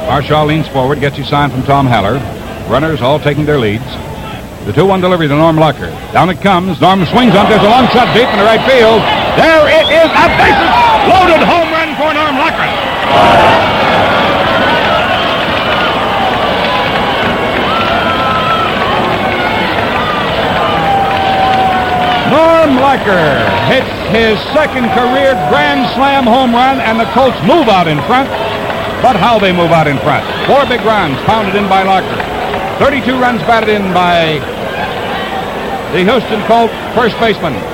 Marshall leans forward, gets his sign from Tom Haller. Runners all taking their leads. The 2-1 delivery to Norm Lucker. Down it comes. Norm swings on. There's a long shot deep in the right field. There it is. A bases loaded home run for Norm Lucker. Norm Lucker hits his second career Grand Slam home run, and the Colts move out in front. But how they move out in front. 4 big runs pounded in by Lucker. 32 runs batted in by the Houston Colt first baseman.